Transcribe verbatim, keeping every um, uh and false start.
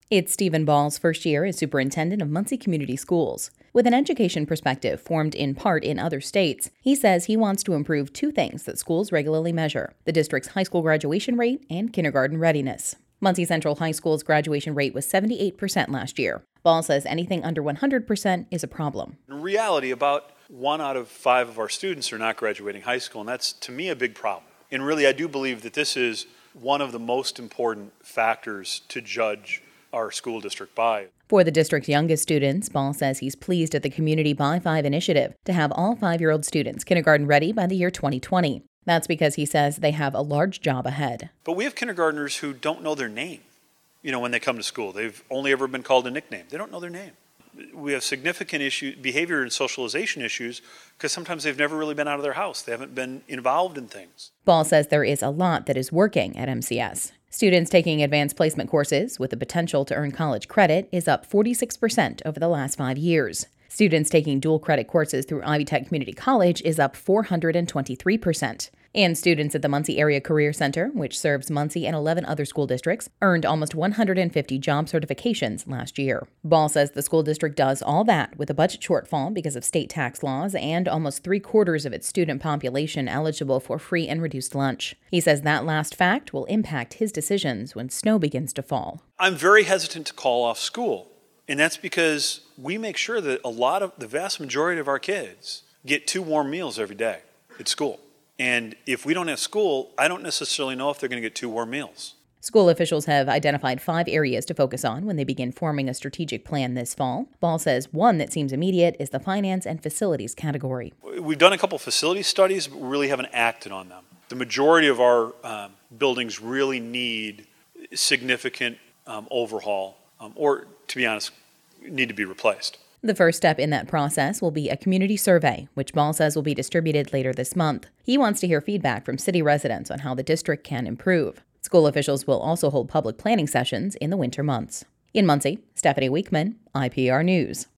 It's Stephen Ball's first year as superintendent of Muncie Community Schools. With an education perspective formed in part in other states, he says he wants to improve two things that schools regularly measure: the district's high school graduation rate and kindergarten readiness. Muncie Central High School's graduation rate was seventy-eight percent last year. Ball says anything under one hundred percent is a problem. In reality, about one out of five of our students are not graduating high school, and that's, to me, a big problem. And really, I do believe that this is one of the most important factors to judge our school district by. For the district's youngest students, Ball says he's pleased at the Community By Five initiative to have all five-year-old students kindergarten ready by the year twenty twenty. That's because he says they have a large job ahead. But we have kindergartners who don't know their name. You know, when they come to school, they've only ever been called a nickname. They don't know their name. We have significant issue, behavior and socialization issues because sometimes they've never really been out of their house. They haven't been involved in things. Ball says there is a lot that is working at M C S. Students taking advanced placement courses with the potential to earn college credit is up forty-six percent over the last five years. Students taking dual credit courses through Ivy Tech Community College is up four hundred twenty-three percent. And students at the Muncie Area Career Center, which serves Muncie and eleven other school districts, earned almost one hundred fifty job certifications last year. Ball says the school district does all that with a budget shortfall because of state tax laws and almost three quarters of its student population eligible for free and reduced lunch. He says that last fact will impact his decisions when snow begins to fall. I'm very hesitant to call off school, and that's because we make sure that a lot of the vast majority of our kids get two warm meals every day at school. And if we don't have school, I don't necessarily know if they're going to get two warm meals. School officials have identified five areas to focus on when they begin forming a strategic plan this fall. Ball says one that seems immediate is the finance and facilities category. We've done a couple facility studies, but we really haven't acted on them. The majority of our um, buildings really need significant um, overhaul, um, or to be honest, need to be replaced. The first step in that process will be a community survey, which Ball says will be distributed later this month. He wants to hear feedback from city residents on how the district can improve. School officials will also hold public planning sessions in the winter months. In Muncie, Stephanie Weekman, I P R News.